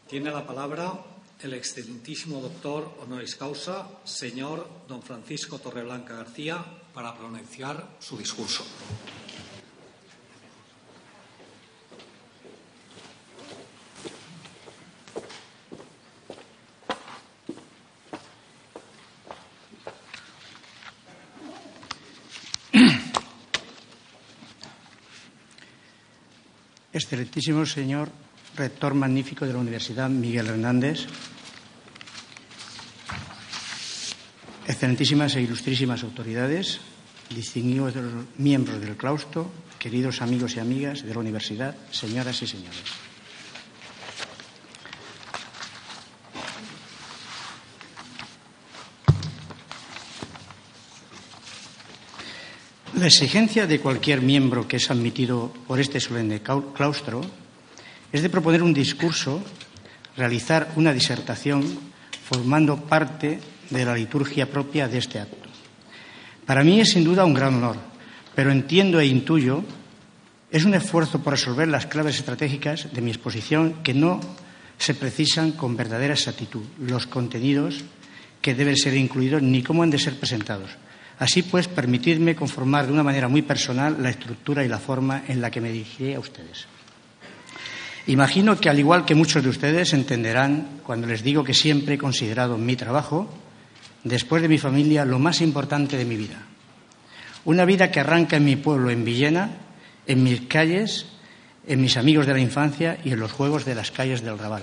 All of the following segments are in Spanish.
Tiene la palabra el excelentísimo doctor honoris causa, señor don Francisco Torreblanca García, para pronunciar su discurso. Excelentísimo señor rector magnífico de la Universidad Miguel Hernández, excelentísimas e ilustrísimas autoridades, distinguidos miembros del claustro, queridos amigos y amigas de la universidad, señoras y señores. La exigencia de cualquier miembro que es admitido por este solemne claustro es de proponer un discurso, realizar una disertación, formando parte de la liturgia propia de este acto. Para mí es sin duda un gran honor, pero entiendo e intuyo es un esfuerzo por resolver las claves estratégicas de mi exposición que no se precisan con verdadera exactitud los contenidos que deben ser incluidos ni cómo han de ser presentados. Así pues, permitidme conformar de una manera muy personal la estructura y la forma en la que me dirigiré a ustedes. Imagino que, al igual que muchos de ustedes, entenderán cuando les digo que siempre he considerado mi trabajo, después de mi familia, lo más importante de mi vida. Una vida que arranca en mi pueblo, en Villena, en mis calles, en mis amigos de la infancia y en los juegos de las calles del Raval.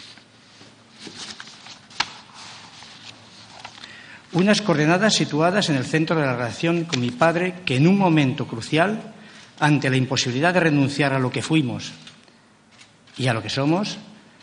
Unas coordenadas situadas en el centro de la relación con mi padre, que en un momento crucial, ante la imposibilidad de renunciar a lo que fuimos y a lo que somos,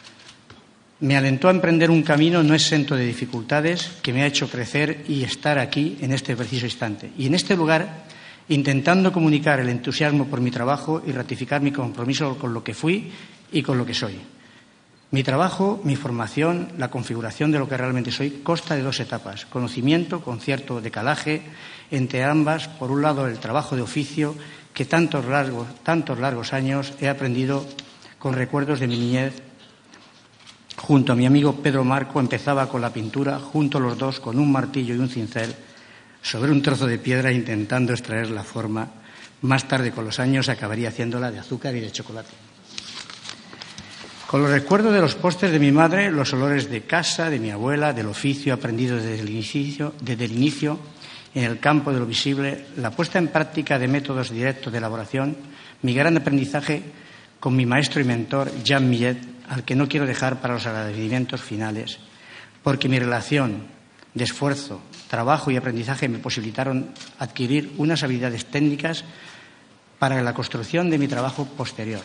me alentó a emprender un camino no exento de dificultades que me ha hecho crecer y estar aquí en este preciso instante. Y en este lugar, intentando comunicar el entusiasmo por mi trabajo y ratificar mi compromiso con lo que fui y con lo que soy. Mi trabajo, mi formación, la configuración de lo que realmente soy, consta de dos etapas. Conocimiento con cierto decalaje entre ambas. Por un lado, el trabajo de oficio que tantos largos años he aprendido con recuerdos de mi niñez. Junto a mi amigo Pedro Marco empezaba con la pintura, junto los dos con un martillo y un cincel, sobre un trozo de piedra intentando extraer la forma. Más tarde, con los años, acabaría haciéndola de azúcar y de chocolate. Con los recuerdos de los postres de mi madre, los olores de casa, de mi abuela, del oficio aprendido desde el inicio, en el campo de lo visible, la puesta en práctica de métodos directos de elaboración, mi gran aprendizaje con mi maestro y mentor, Jean Millet, al que no quiero dejar para los agradecimientos finales, porque mi relación de esfuerzo, trabajo y aprendizaje me posibilitaron adquirir unas habilidades técnicas para la construcción de mi trabajo posterior.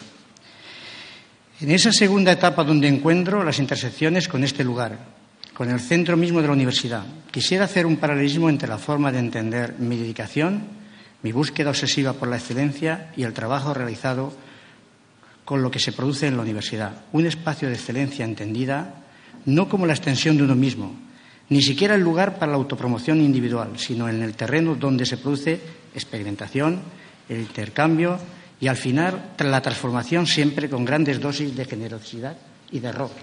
En esa segunda etapa donde encuentro las intersecciones con este lugar, con el centro mismo de la universidad, quisiera hacer un paralelismo entre la forma de entender mi dedicación, mi búsqueda obsesiva por la excelencia y el trabajo realizado con lo que se produce en la universidad. Un espacio de excelencia entendida no como la extensión de uno mismo, ni siquiera el lugar para la autopromoción individual, sino en el terreno donde se produce experimentación, el intercambio y, al final, la transformación, siempre con grandes dosis de generosidad y de error.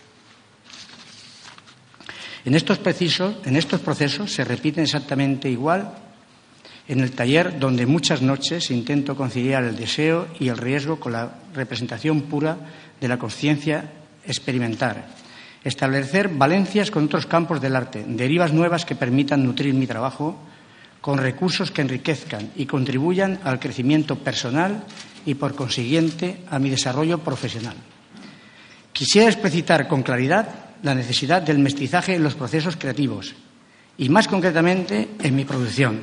En estos procesos se repiten exactamente igual en el taller, donde muchas noches intento conciliar el deseo y el riesgo con la representación pura de la conciencia, experimentar, establecer valencias con otros campos del arte, derivas nuevas que permitan nutrir mi trabajo con recursos que enriquezcan y contribuyan al crecimiento personal y, por consiguiente, a mi desarrollo profesional. Quisiera explicitar con claridad la necesidad del mestizaje en los procesos creativos y, más concretamente, en mi producción,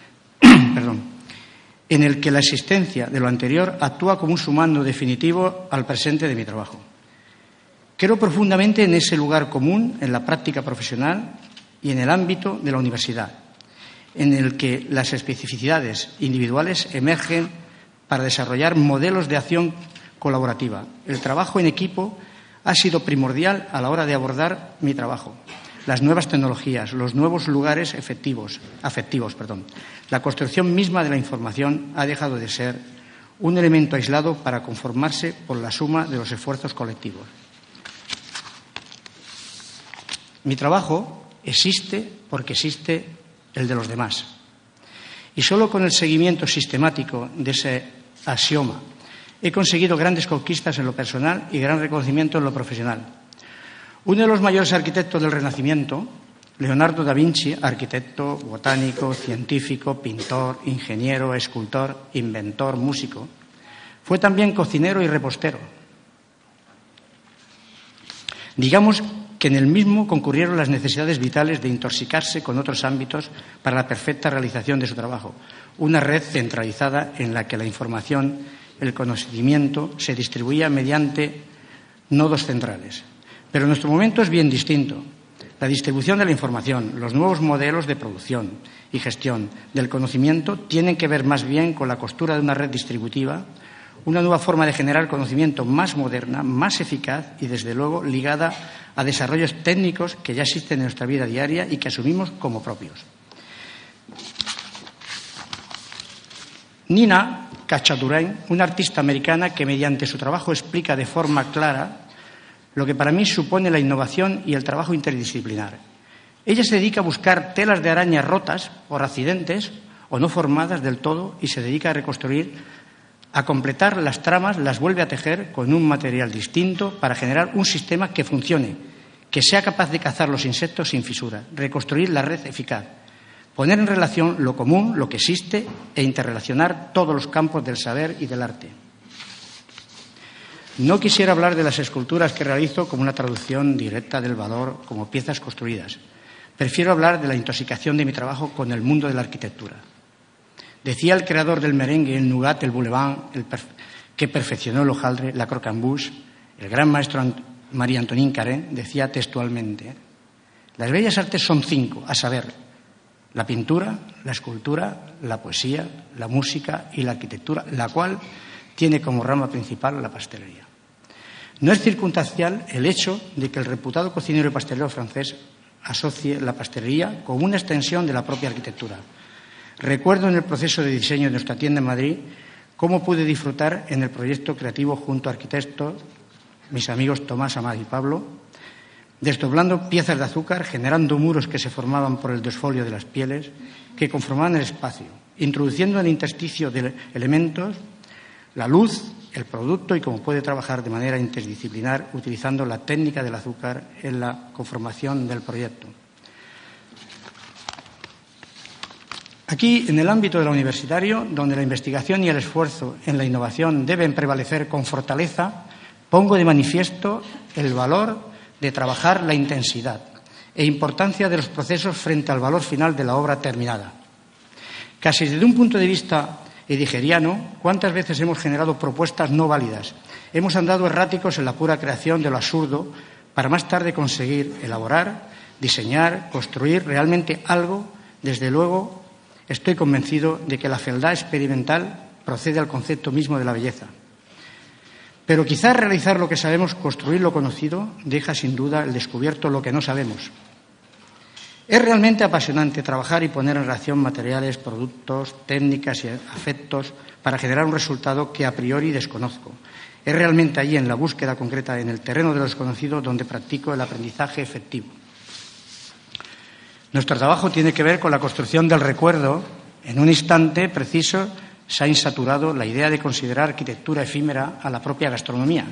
en el que la existencia de lo anterior actúa como un sumando definitivo al presente de mi trabajo. Creo profundamente en ese lugar común en la práctica profesional y en el ámbito de la universidad, en el que las especificidades individuales emergen para desarrollar modelos de acción colaborativa. El trabajo en equipo ha sido primordial a la hora de abordar mi trabajo. Las nuevas tecnologías, los nuevos lugares afectivos. La construcción misma de la información ha dejado de ser un elemento aislado para conformarse por la suma de los esfuerzos colectivos. Mi trabajo existe porque existe el de los demás. Y solo con el seguimiento sistemático de ese axioma he conseguido grandes conquistas en lo personal y gran reconocimiento en lo profesional. Uno de los mayores arquitectos del Renacimiento, Leonardo da Vinci, arquitecto, botánico, científico, pintor, ingeniero, escultor, inventor, músico, fue también cocinero y repostero. Digamos que en el mismo concurrieron las necesidades vitales de intoxicarse con otros ámbitos para la perfecta realización de su trabajo. Una red centralizada en la que la información, el conocimiento, se distribuía mediante nodos centrales. Pero nuestro momento es bien distinto. La distribución de la información, los nuevos modelos de producción y gestión del conocimiento tienen que ver más bien con la costura de una red distributiva, una nueva forma de generar conocimiento más moderna, más eficaz y, desde luego, ligada a desarrollos técnicos que ya existen en nuestra vida diaria y que asumimos como propios. Nina Cachadurain, una artista americana que mediante su trabajo explica de forma clara lo que para mí supone la innovación y el trabajo interdisciplinar. Ella se dedica a buscar telas de araña rotas por accidentes o no formadas del todo y se dedica a reconstruir, a completar las tramas, las vuelve a tejer con un material distinto para generar un sistema que funcione, que sea capaz de cazar los insectos sin fisura, reconstruir la red eficaz, poner en relación lo común, lo que existe e interrelacionar todos los campos del saber y del arte. No quisiera hablar de las esculturas que realizo como una traducción directa del valor como piezas construidas. Prefiero hablar de la intoxicación de mi trabajo con el mundo de la arquitectura. Decía el creador del merengue, el nougat, el boulevard, que perfeccionó el hojaldre, la croquembouche, el gran maestro Marie-Antoine Carré, decía textualmente: las bellas artes son 5, a saber, la pintura, la escultura, la poesía, la música y la arquitectura, la cual tiene como rama principal la pastelería. No es circunstancial el hecho de que el reputado cocinero y pastelero francés asocie la pastelería con una extensión de la propia arquitectura. Recuerdo en el proceso de diseño de nuestra tienda en Madrid cómo pude disfrutar en el proyecto creativo junto a arquitectos, mis amigos Tomás, Amad y Pablo, desdoblando piezas de azúcar, generando muros que se formaban por el desfolio de las pieles que conformaban el espacio, introduciendo en el intersticio de elementos la luz, el producto y cómo puede trabajar de manera interdisciplinar utilizando la técnica del azúcar en la conformación del proyecto. Aquí, en el ámbito de lo universitario, donde la investigación y el esfuerzo en la innovación deben prevalecer con fortaleza, pongo de manifiesto el valor de trabajar la intensidad e importancia de los procesos frente al valor final de la obra terminada. Casi desde un punto de vista heideggeriano, ¿cuántas veces hemos generado propuestas no válidas? Hemos andado erráticos en la pura creación de lo absurdo para más tarde conseguir elaborar, diseñar, construir realmente algo. Desde luego, estoy convencido de que la fealdad experimental procede al concepto mismo de la belleza. Pero quizás realizar lo que sabemos, construir lo conocido, deja sin duda el descubierto lo que no sabemos. Es realmente apasionante trabajar y poner en relación materiales, productos, técnicas y afectos para generar un resultado que a priori desconozco. Es realmente allí, en la búsqueda concreta, en el terreno de lo desconocido, donde practico el aprendizaje efectivo. Nuestro trabajo tiene que ver con la construcción del recuerdo. En un instante preciso se ha insaturado la idea de considerar arquitectura efímera a la propia gastronomía.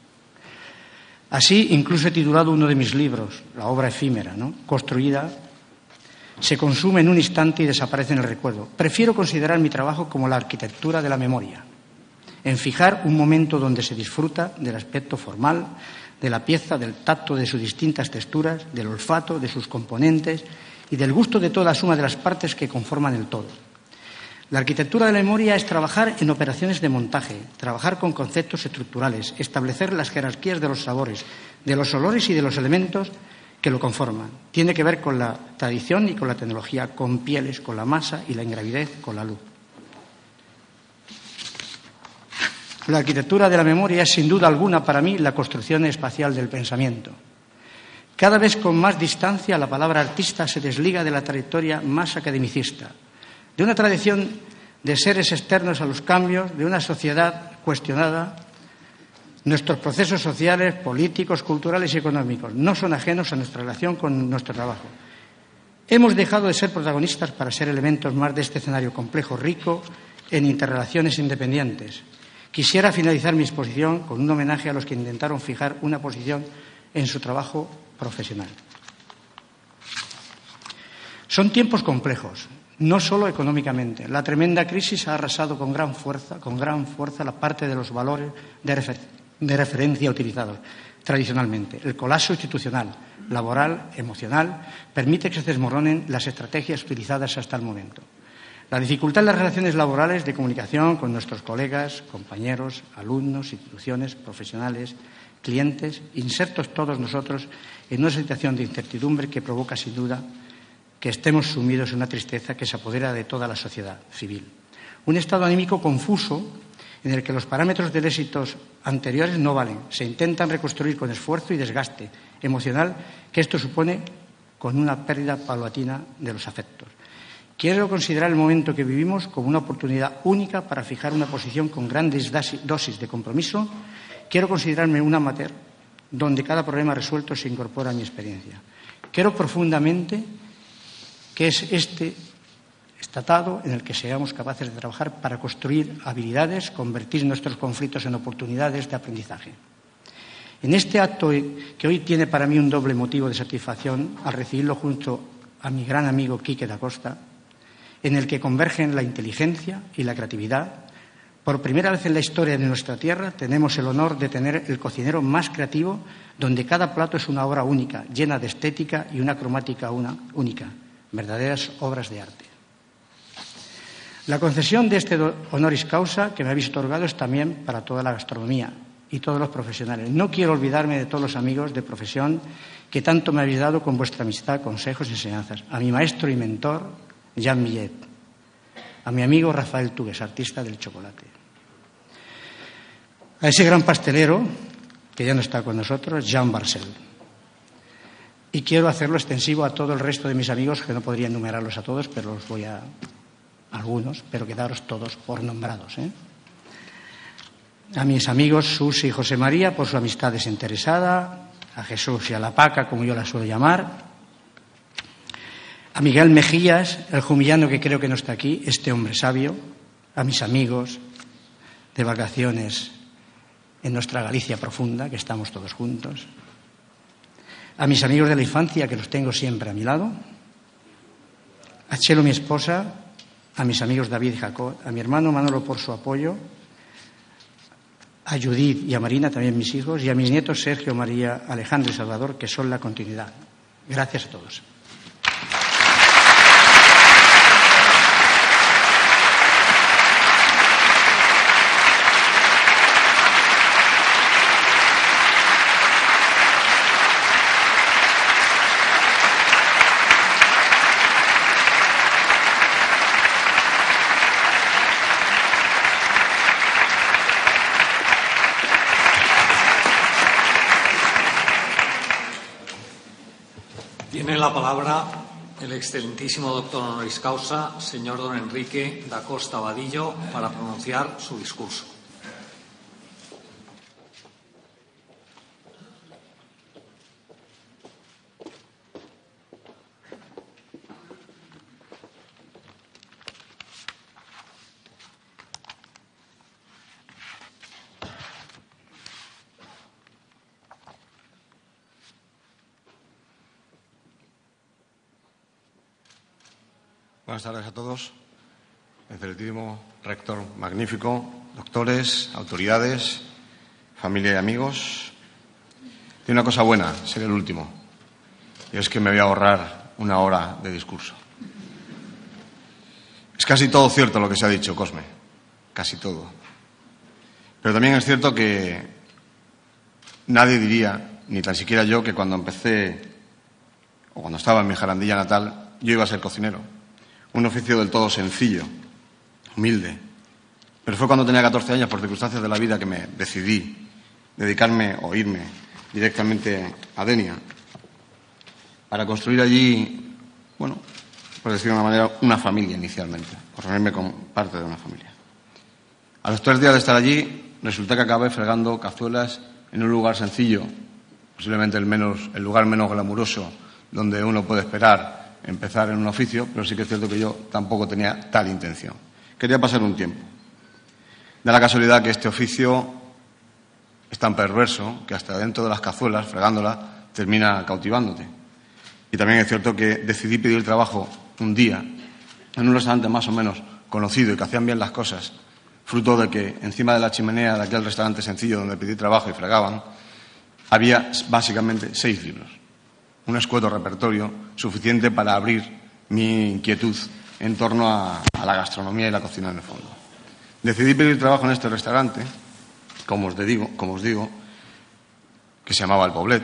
Así, incluso he titulado uno de mis libros, La obra efímera, construida, se consume en un instante y desaparece en el recuerdo. Prefiero considerar mi trabajo como la arquitectura de la memoria, en fijar un momento donde se disfruta del aspecto formal de la pieza, del tacto de sus distintas texturas, del olfato de sus componentes y del gusto de toda la suma de las partes que conforman el todo. La arquitectura de la memoria es trabajar en operaciones de montaje, trabajar con conceptos estructurales, establecer las jerarquías de los sabores, de los olores y de los elementos que lo conforman. Tiene que ver con la tradición y con la tecnología, con pieles, con la masa y la ingravidez, con la luz. La arquitectura de la memoria es, sin duda alguna, para mí, la construcción espacial del pensamiento. Cada vez con más distancia, la palabra artista se desliga de la trayectoria más academicista, de una tradición de seres externos a los cambios, de una sociedad cuestionada Nuestros procesos sociales, políticos, culturales y económicos no son ajenos a nuestra relación con nuestro trabajo. Hemos dejado de ser protagonistas para ser elementos más de este escenario complejo, rico en interrelaciones independientes. Quisiera finalizar mi exposición con un homenaje a los que intentaron fijar una posición en su trabajo profesional. Son tiempos complejos, no solo económicamente. La tremenda crisis ha arrasado con gran fuerza la parte de los valores de referencia utilizados tradicionalmente. El colapso institucional, laboral, emocional, permite que se desmoronen las estrategias utilizadas hasta el momento. La dificultad en las relaciones laborales de comunicación con nuestros colegas, compañeros, alumnos, instituciones, profesionales, clientes, insertos todos nosotros en una situación de incertidumbre que provoca, sin duda, que estemos sumidos en una tristeza que se apodera de toda la sociedad civil. Un estado anímico confuso en el que los parámetros de éxitos anteriores no valen. Se intentan reconstruir con esfuerzo y desgaste emocional que esto supone con una pérdida paulatina de los afectos. Quiero considerar el momento que vivimos como una oportunidad única para fijar una posición con grandes dosis de compromiso. Quiero considerarme un amateur donde cada problema resuelto se incorpora a mi experiencia. Creo profundamente que es este tratado en el que seamos capaces de trabajar para construir habilidades, convertir nuestros conflictos en oportunidades de aprendizaje. En este acto que hoy tiene para mí un doble motivo de satisfacción al recibirlo junto a mi gran amigo Quique da Costa, en el que convergen la inteligencia y la creatividad, por primera vez en la historia de nuestra tierra tenemos el honor de tener el cocinero más creativo, donde cada plato es una obra única, llena de estética y una cromática única, verdaderas obras de arte. La concesión de este honoris causa que me habéis otorgado es también para toda la gastronomía y todos los profesionales. No quiero olvidarme de todos los amigos de profesión que tanto me habéis dado con vuestra amistad, consejos y enseñanzas. A mi maestro y mentor, Jean Millet. A mi amigo Rafael Tugues, artista del chocolate. A ese gran pastelero, que ya no está con nosotros, Jean Barcel. Y quiero hacerlo extensivo a todo el resto de mis amigos, que no podría enumerarlos a todos, pero los voy a algunos, pero quedaros todos por nombrados. A mis amigos Susi y José María por su amistad desinteresada, a Jesús y a la Paca, como yo la suelo llamar, a Miguel Mejías, el jumillano que creo que no está aquí, este hombre sabio, a mis amigos de vacaciones en nuestra Galicia profunda, que estamos todos juntos, a mis amigos de la infancia, que los tengo siempre a mi lado, a Chelo, mi esposa, a mis amigos David y Jacob, a mi hermano Manolo por su apoyo, a Judith y a Marina, también mis hijos, y a mis nietos Sergio, María, Alejandro y Salvador, que son la continuidad. Gracias a todos. Tiene la palabra el excelentísimo doctor honoris causa, señor don Enrique da Costa Vadillo, para pronunciar su discurso. Buenas tardes a todos. Excelentísimo rector magnífico, doctores, autoridades, familia y amigos. Tiene una cosa buena, ser el último, y es que me voy a ahorrar una hora de discurso. Es casi todo cierto lo que se ha dicho, Cosme, casi todo. Pero también es cierto que nadie diría, ni tan siquiera yo, que cuando empecé, o cuando estaba en mi Jarandilla natal, yo iba a ser cocinero. Un oficio del todo sencillo, humilde. Pero fue cuando tenía 14 años, por circunstancias de la vida, que me decidí dedicarme o irme directamente a Denia para construir allí, bueno, por decirlo de una manera, una familia inicialmente, por reunirme con parte de una familia. A los 3 días de estar allí, resulta que acabé fregando cazuelas en un lugar sencillo, posiblemente el lugar menos glamuroso donde uno puede esperar empezar en un oficio, pero sí que es cierto que yo tampoco tenía tal intención. Quería pasar un tiempo. Da la casualidad que este oficio es tan perverso que hasta dentro de las cazuelas, fregándolas, termina cautivándote. Y también es cierto que decidí pedir trabajo un día en un restaurante más o menos conocido y que hacían bien las cosas, fruto de que encima de la chimenea de aquel restaurante sencillo donde pedí trabajo y fregaban, había básicamente 6 libros. Un escueto repertorio suficiente para abrir mi inquietud en torno a la gastronomía y la cocina en el fondo. Decidí pedir trabajo en este restaurante, como os digo, que se llamaba El Poblet.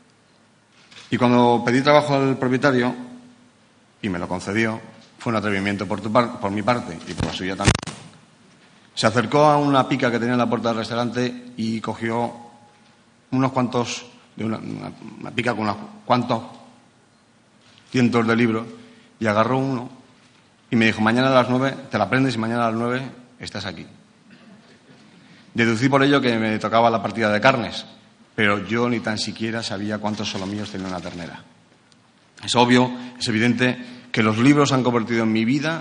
Y cuando pedí trabajo al propietario, y me lo concedió, fue un atrevimiento por mi parte y por la suya también. Se acercó a una pica que tenía en la puerta del restaurante y cogió unos cuantos, una pica con unos cuantos cientos de libros, y agarró uno y me dijo: mañana a las 9 te la aprendes y mañana a las 9 estás aquí. Deducí por ello que me tocaba la partida de carnes, pero yo ni tan siquiera sabía cuántos solomillos tenía una ternera. Es obvio, es evidente que los libros han convertido en mi vida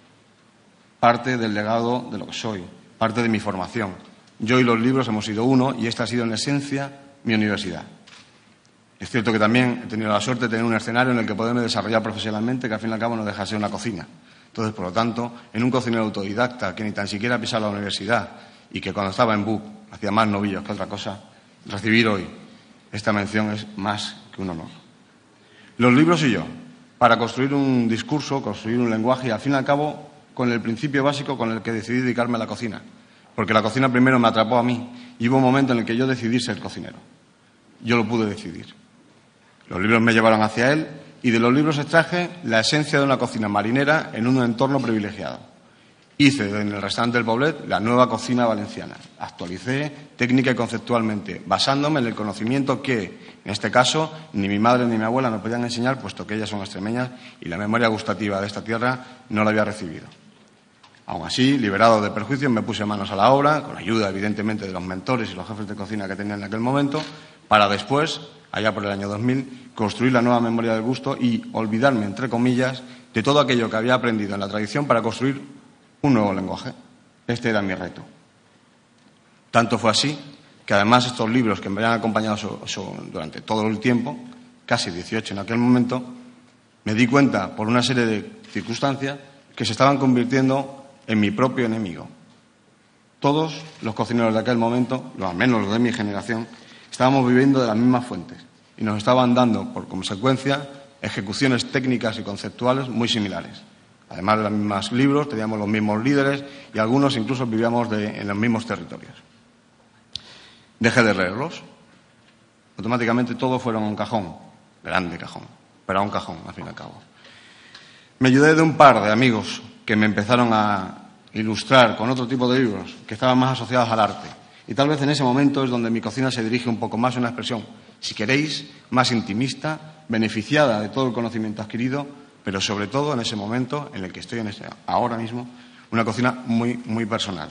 parte del legado de lo que soy, parte de mi formación. Yo y los libros hemos sido uno y esta ha sido en esencia mi universidad. Es cierto que también he tenido la suerte de tener un escenario en el que poderme desarrollar profesionalmente, que al fin y al cabo no deja de ser una cocina. Entonces, por lo tanto, en un cocinero autodidacta que ni tan siquiera ha pisado la universidad y que cuando estaba en BUP hacía más novillos que otra cosa, recibir hoy esta mención es más que un honor. Los libros y yo, para construir un discurso, construir un lenguaje y al fin y al cabo con el principio básico con el que decidí dedicarme a la cocina. Porque la cocina primero me atrapó a mí y hubo un momento en el que yo decidí ser cocinero. Yo lo pude decidir. Los libros me llevaron hacia él y de los libros extraje la esencia de una cocina marinera en un entorno privilegiado. Hice en el restaurante del Poblet la nueva cocina valenciana. Actualicé técnica y conceptualmente, basándome en el conocimiento que, en este caso, ni mi madre ni mi abuela me podían enseñar, puesto que ellas son extremeñas y la memoria gustativa de esta tierra no la había recibido. Aún así, liberado de perjuicios, me puse manos a la obra, con la ayuda, evidentemente, de los mentores y los jefes de cocina que tenía en aquel momento, para después, allá por el año 2000, construir la nueva memoria del gusto y olvidarme, entre comillas, de todo aquello que había aprendido en la tradición para construir un nuevo lenguaje. Este era mi reto. Tanto fue así que, además, estos libros que me habían acompañado durante todo el tiempo, casi 18 en aquel momento, me di cuenta, por una serie de circunstancias, que se estaban convirtiendo en mi propio enemigo. Todos los cocineros de aquel momento, al menos los de mi generación, estábamos viviendo de las mismas fuentes y nos estaban dando, por consecuencia, ejecuciones técnicas y conceptuales muy similares. Además de los mismos libros, teníamos los mismos líderes y algunos incluso vivíamos en los mismos territorios. Dejé de leerlos. Automáticamente todos fueron a un cajón, grande cajón, pero a un cajón, al fin y al cabo. Me ayudé de un par de amigos que me empezaron a ilustrar con otro tipo de libros que estaban más asociados al arte. Y tal vez en ese momento es donde mi cocina se dirige un poco más a una expresión, si queréis, más intimista, beneficiada de todo el conocimiento adquirido, pero sobre todo en ese momento en el que estoy ahora mismo, una cocina muy, muy personal.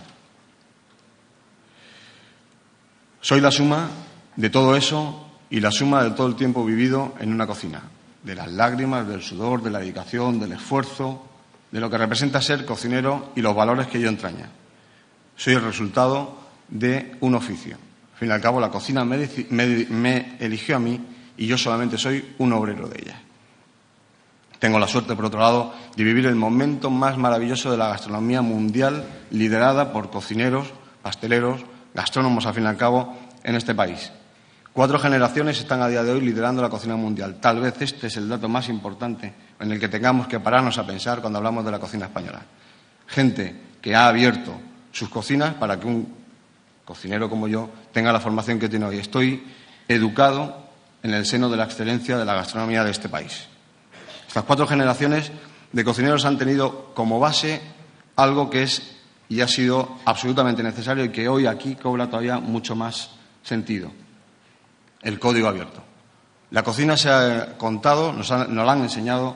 Soy la suma de todo eso y la suma de todo el tiempo vivido en una cocina, de las lágrimas, del sudor, de la dedicación, del esfuerzo, de lo que representa ser cocinero y los valores que ello entraña. Soy el resultado de un oficio. Al fin y al cabo, la cocina me eligió a mí y yo solamente soy un obrero de ella. Tengo la suerte, por otro lado, de vivir el momento más maravilloso de la gastronomía mundial, liderada por cocineros, pasteleros, gastrónomos, al fin y al cabo, en este país. 4 generaciones están a día de hoy liderando la cocina mundial. Tal vez este es el dato más importante en el que tengamos que pararnos a pensar cuando hablamos de la cocina española. Gente que ha abierto sus cocinas para que un cocinero como yo tenga la formación que tiene hoy. Estoy educado en el seno de la excelencia de la gastronomía de este país. Estas 4 generaciones de cocineros han tenido como base algo que es y ha sido absolutamente necesario y que hoy aquí cobra todavía mucho más sentido: el código abierto. La cocina se ha contado, nos la han enseñado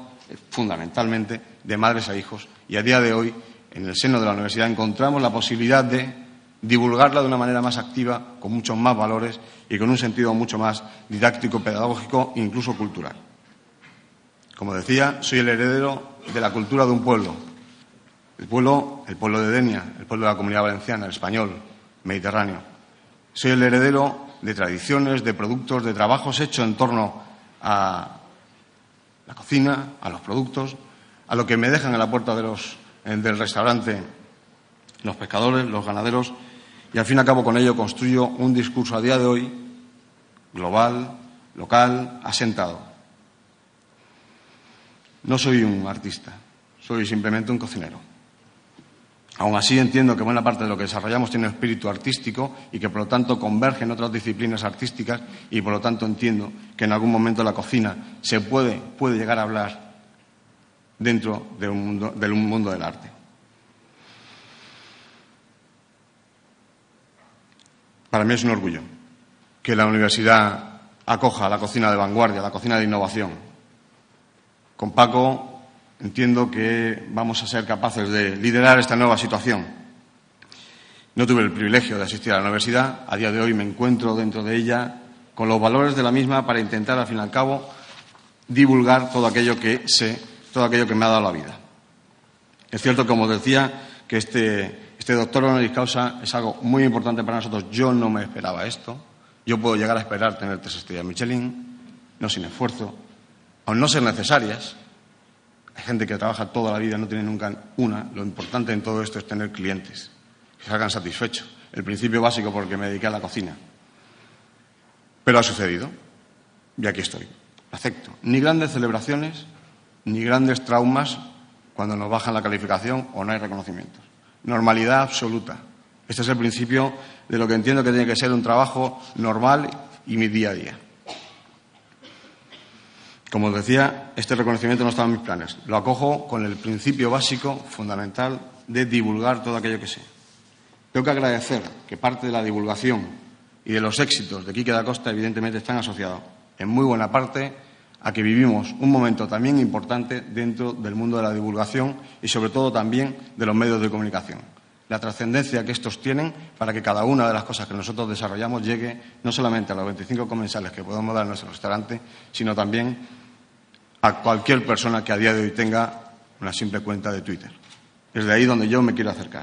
fundamentalmente de madres a hijos y a día de hoy en el seno de la universidad encontramos la posibilidad de divulgarla de una manera más activa, con muchos más valores y con un sentido mucho más didáctico, pedagógico e incluso cultural. Como decía, soy el heredero de la cultura de un pueblo. El pueblo de Denia, el pueblo de la Comunidad Valenciana, el español, mediterráneo. Soy el heredero de tradiciones, de productos, de trabajos hechos en torno a la cocina, a los productos, a lo que me dejan en la puerta del restaurante los pescadores, los ganaderos, y al fin y al cabo con ello construyo un discurso a día de hoy global, local, asentado. No soy un artista, soy simplemente un cocinero. Aún así entiendo que buena parte de lo que desarrollamos tiene un espíritu artístico y que por lo tanto converge en otras disciplinas artísticas y por lo tanto entiendo que en algún momento la cocina se puede llegar a hablar dentro del mundo del arte. Para mí es un orgullo que la universidad acoja la cocina de vanguardia, la cocina de innovación. Con Paco entiendo que vamos a ser capaces de liderar esta nueva situación. No tuve el privilegio de asistir a la universidad. A día de hoy me encuentro dentro de ella con los valores de la misma para intentar, al fin y al cabo, divulgar todo aquello que sé, todo aquello que me ha dado la vida. Es cierto, como decía, que este doctor honoris causa es algo muy importante para nosotros. Yo no me esperaba esto. Yo puedo llegar a esperar tener 3 estrellas Michelin, no sin esfuerzo, aun no ser necesarias. Hay gente que trabaja toda la vida y no tiene nunca una. Lo importante en todo esto es tener clientes que salgan satisfechos. El principio básico por el que me dediqué a la cocina. Pero ha sucedido y aquí estoy. Acepto. Ni grandes celebraciones, ni grandes traumas cuando nos bajan la calificación o no hay reconocimientos. Normalidad absoluta. Este es el principio de lo que entiendo que tiene que ser un trabajo normal y mi día a día. Como os decía, este reconocimiento no estaba en mis planes. Lo acojo con el principio básico, fundamental, de divulgar todo aquello que sé. Tengo que agradecer que parte de la divulgación y de los éxitos de Quique da Costa, evidentemente, están asociados en muy buena parte a que vivimos un momento también importante dentro del mundo de la divulgación y, sobre todo, también de los medios de comunicación. La trascendencia que estos tienen para que cada una de las cosas que nosotros desarrollamos llegue no solamente a los 25 comensales que podemos dar en nuestro restaurante, sino también a cualquier persona que a día de hoy tenga una simple cuenta de Twitter. Es de ahí donde yo me quiero acercar.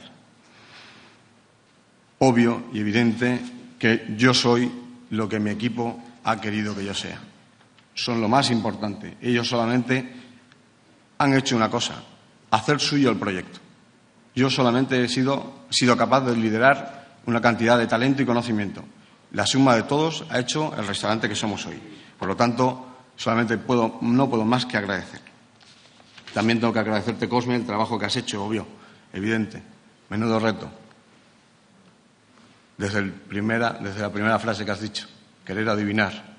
Obvio y evidente que yo soy lo que mi equipo ha querido que yo sea. Son lo más importante. Ellos solamente han hecho una cosa, hacer suyo el proyecto. Yo solamente he sido capaz de liderar una cantidad de talento y conocimiento. La suma de todos ha hecho el restaurante que somos hoy. Por lo tanto, solamente no puedo más que agradecer. También tengo que agradecerte, Cosme, el trabajo que has hecho, obvio, evidente. Menudo reto. Desde la primera frase que has dicho, querer adivinar.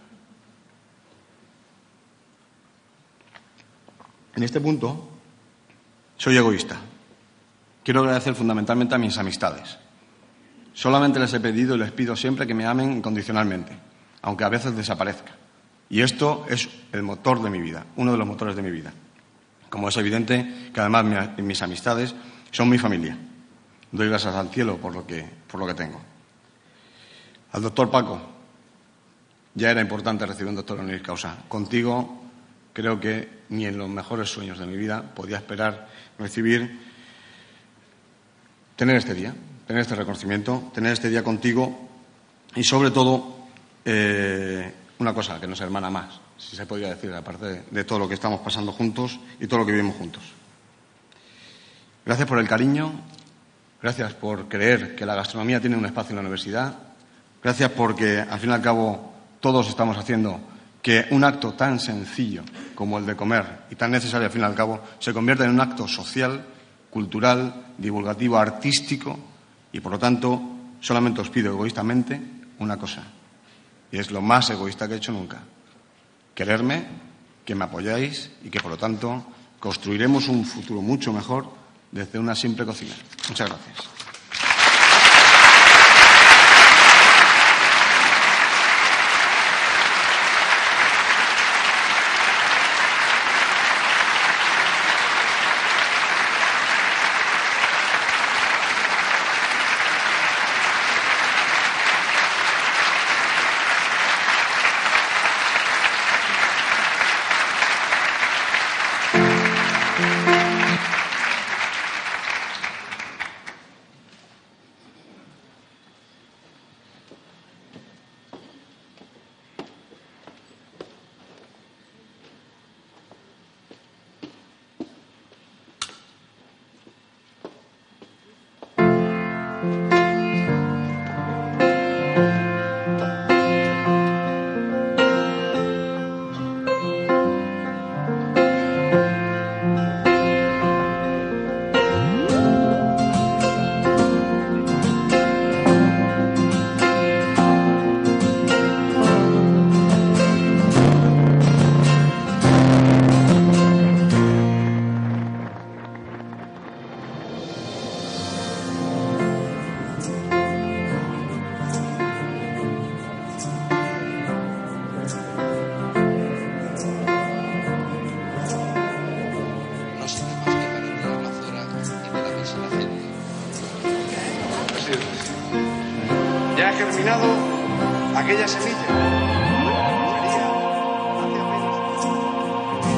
En este punto, soy egoísta. Quiero agradecer fundamentalmente a mis amistades. Solamente les he pedido y les pido siempre que me amen incondicionalmente, aunque a veces desaparezca. Y esto es el motor de mi vida, uno de los motores de mi vida. Como es evidente que además mis amistades son mi familia. Doy gracias al cielo por lo que tengo. Al doctor Paco, ya era importante recibir un doctor honoris causa. Contigo creo que ni en los mejores sueños de mi vida podía esperar tener este día, tener este reconocimiento, tener este día contigo y sobre todo una cosa que nos hermana más, si se podría decir, aparte de todo lo que estamos pasando juntos y todo lo que vivimos juntos. Gracias por el cariño, gracias por creer que la gastronomía tiene un espacio en la universidad, gracias porque, al fin y al cabo, todos estamos haciendo que un acto tan sencillo como el de comer y tan necesario, al fin y al cabo, se convierta en un acto social, cultural, divulgativo, artístico y, por lo tanto, solamente os pido egoístamente una cosa. Y es lo más egoísta que he hecho nunca. Quererme, que me apoyáis y que, por lo tanto, construiremos un futuro mucho mejor desde una simple cocina. Muchas gracias. aquella semilla sería hace apenas...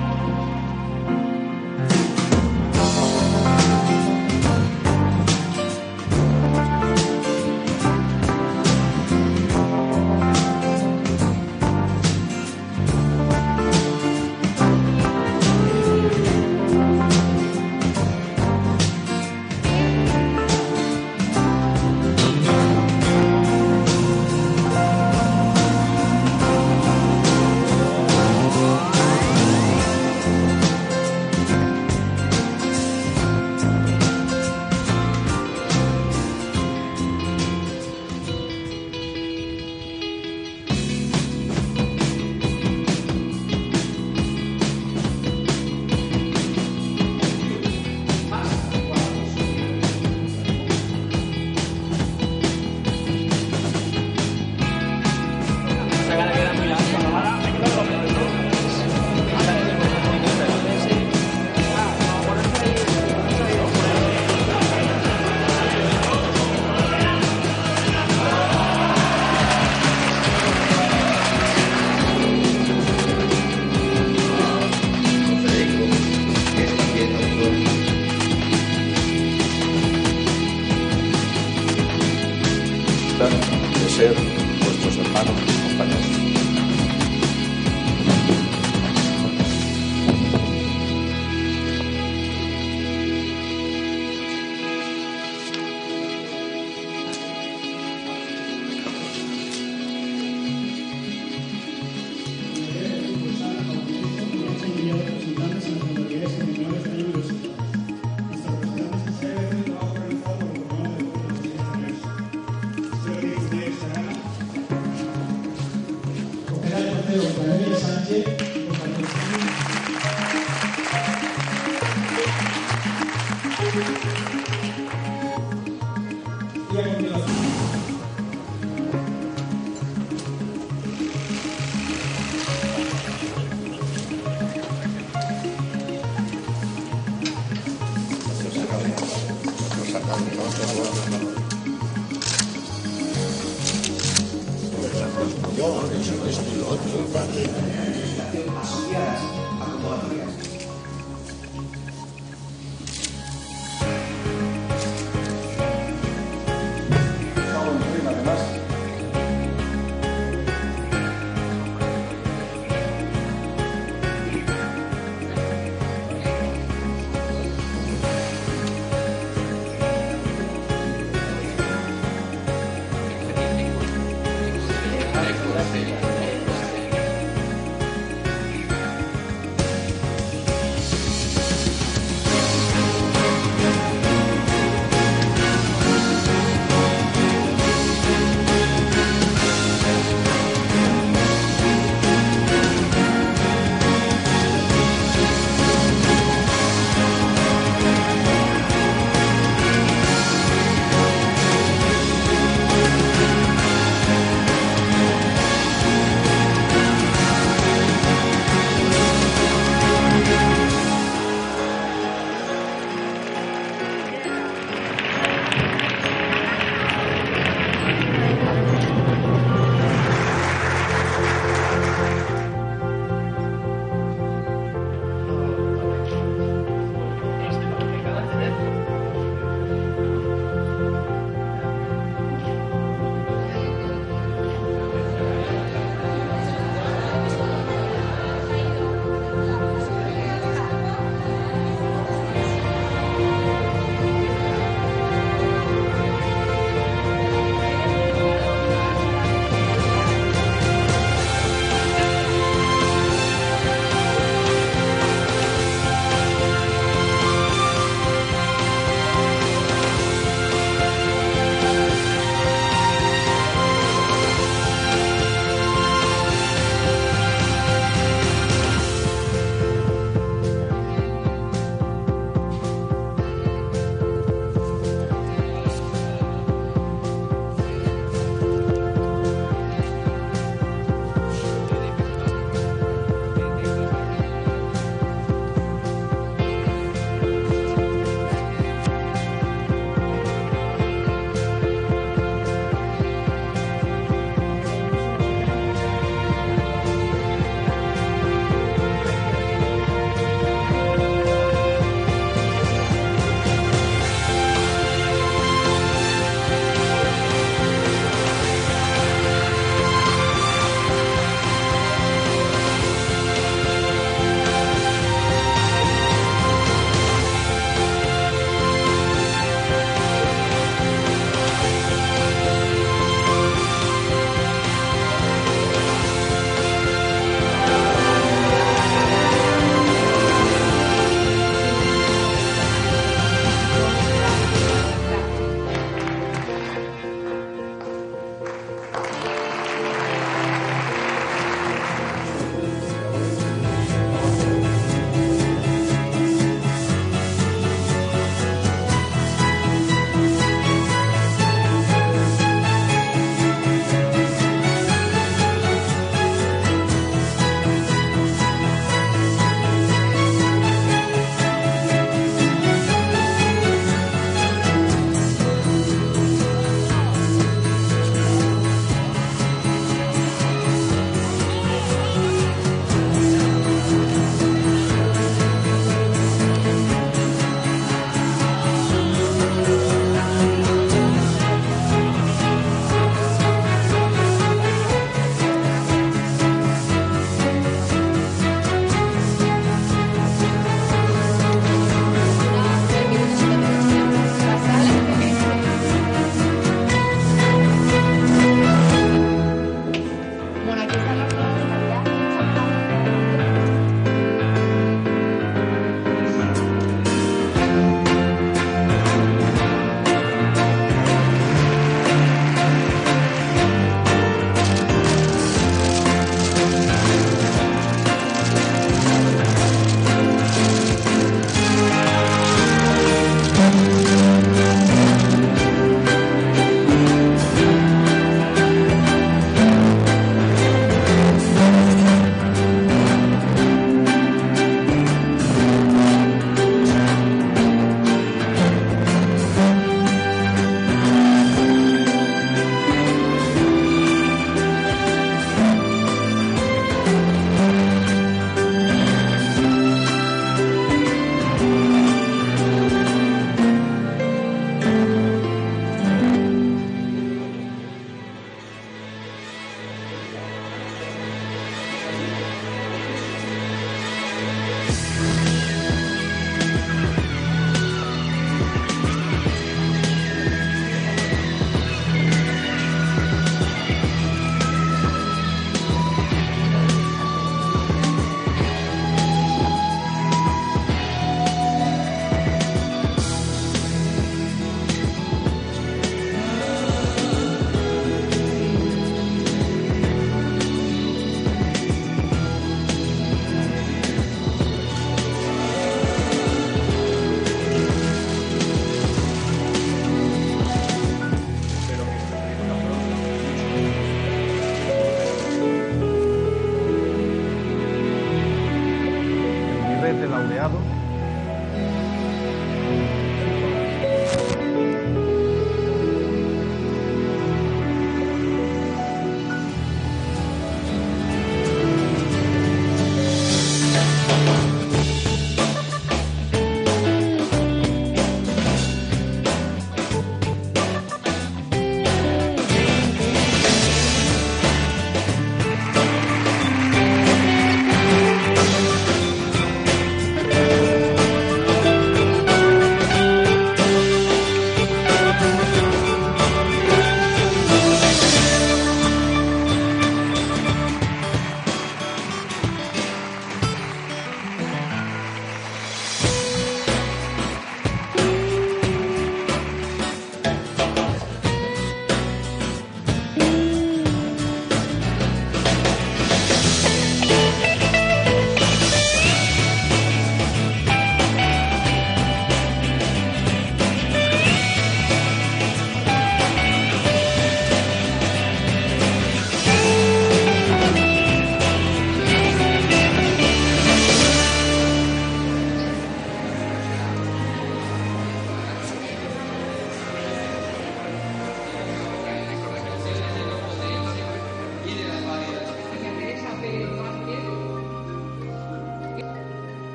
De ser vuestros hermanos y compañeros.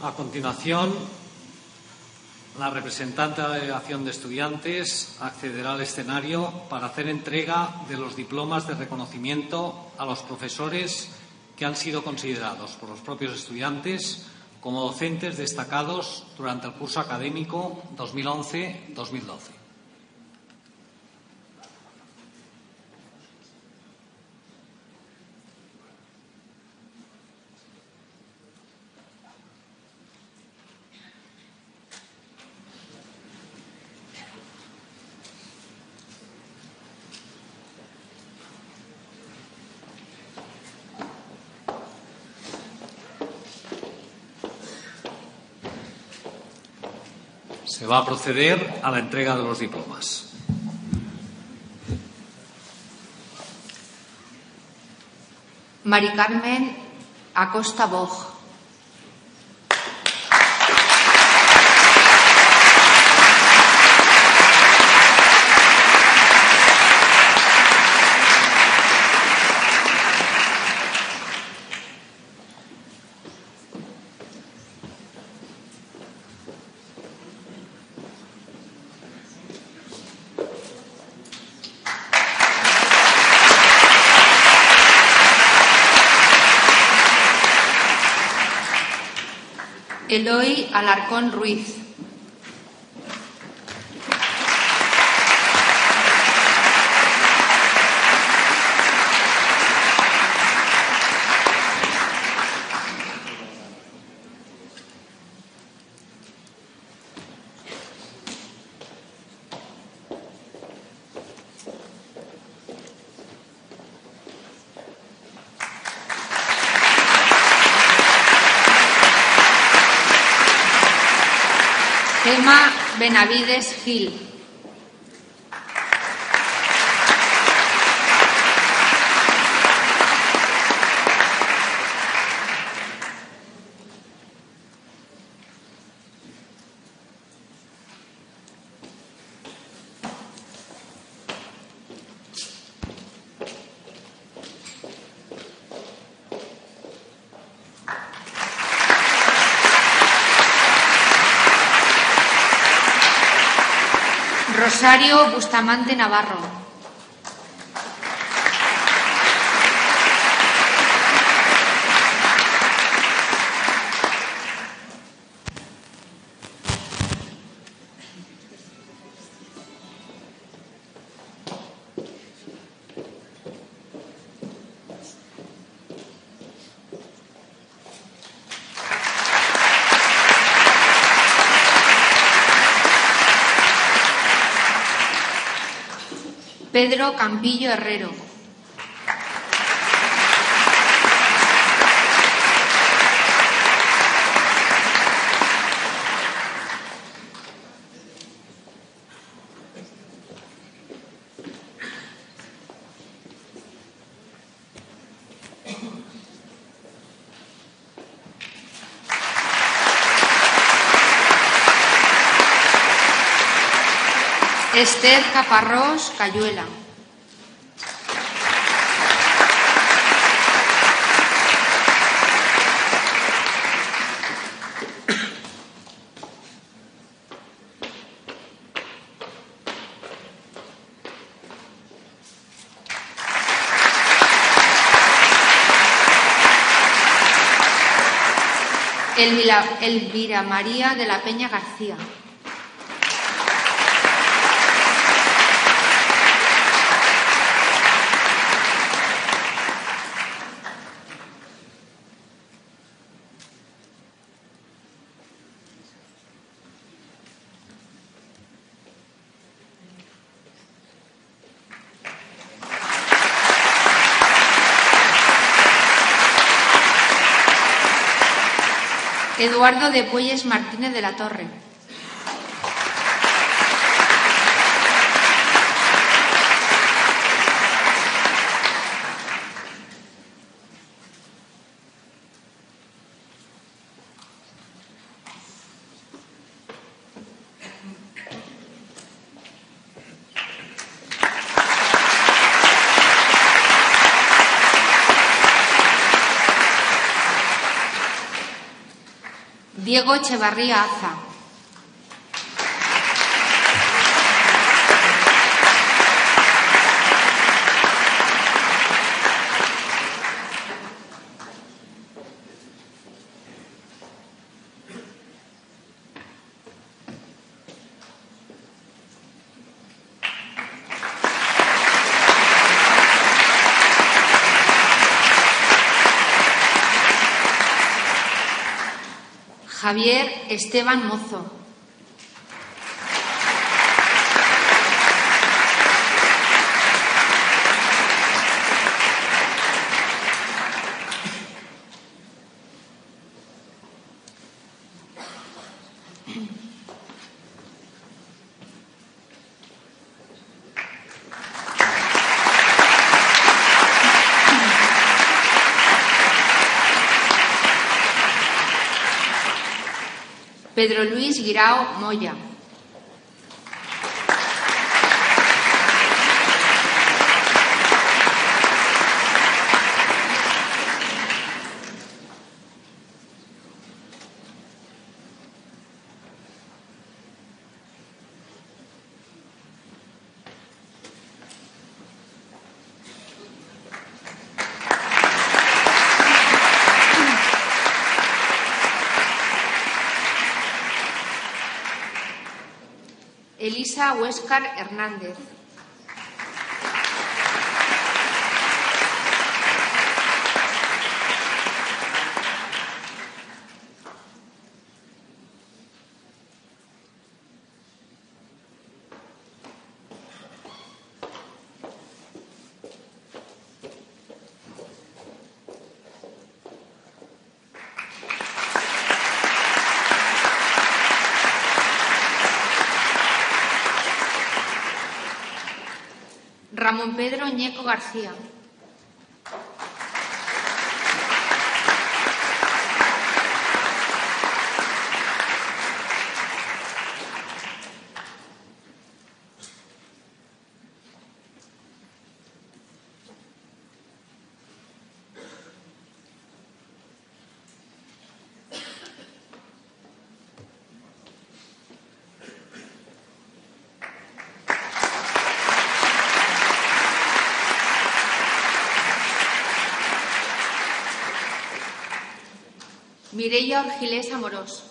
A continuación, la representante de la delegación de estudiantes accederá al escenario para hacer entrega de los diplomas de reconocimiento a los profesores que han sido considerados por los propios estudiantes como docentes destacados durante el curso académico 2011-2012. Se va a proceder a la entrega de los diplomas. Mari Carmen Acosta Boj. Eloy Alarcón Ruiz. Gemma Benavides Gil. Rosario Bustamante Navarro. Pedro Campillo Herrero. Esther Caparrós Cayuela. Elvira María de la Peña García. Eduardo de Puelles Martínez de la Torre. Diego Echevarría Aza. Javier Esteban Mozo. Pedro Luis Guirao Moya. Elisa Huéscar Hernández. Ramón Pedro Ñeco García. Mireia Orgilés Amorós.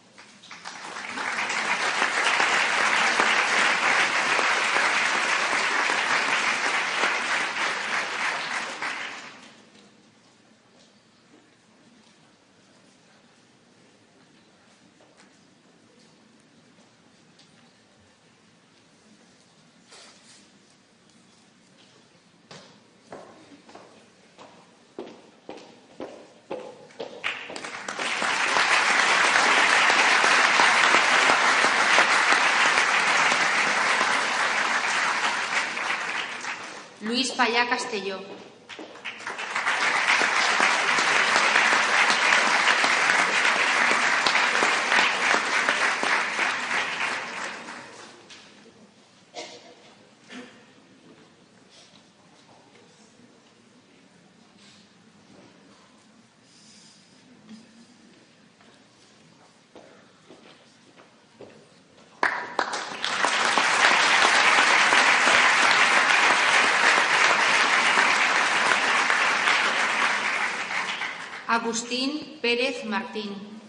Luis Payá Castelló. Agustín Pérez Martín.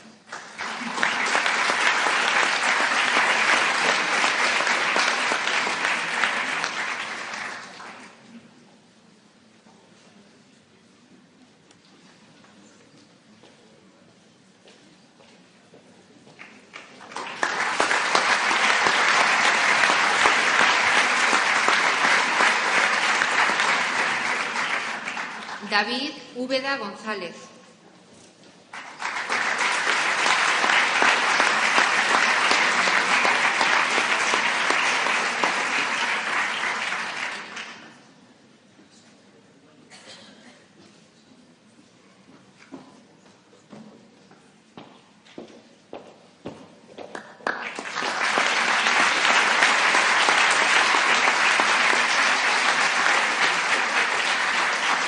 David Úbeda González.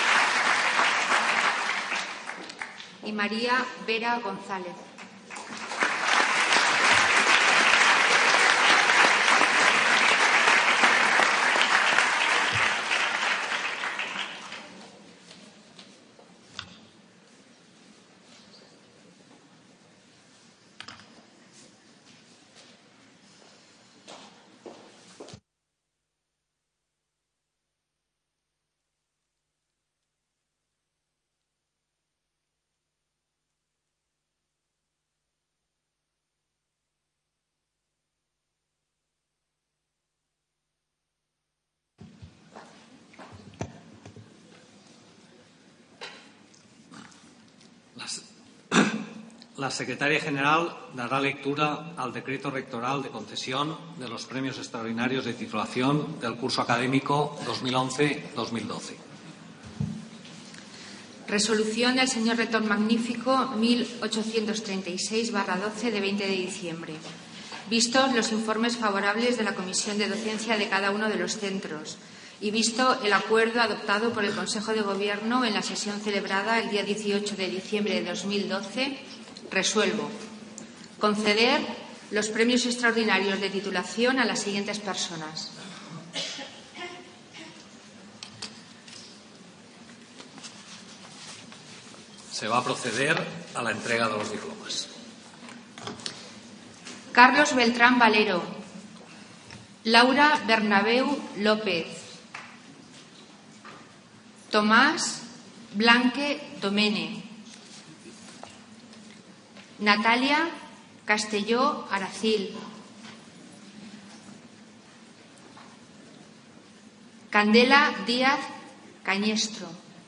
Y María Vera González. La Secretaria General dará lectura al decreto rectoral de concesión de los premios extraordinarios de titulación del curso académico 2011-2012. Resolución del señor Rector Magnífico 1836/12 de 20 de diciembre. Vistos los informes favorables de la Comisión de Docencia de cada uno de los centros y visto el acuerdo adoptado por el Consejo de Gobierno en la sesión celebrada el día 18 de diciembre de 2012, resuelvo conceder los premios extraordinarios de titulación a las siguientes personas. Se va a proceder a la entrega de los diplomas. Carlos Beltrán Valero, Laura Bernabeu López, Tomás Blanque Domene, Natalia Castelló Aracil, Candela Díaz Cañestro,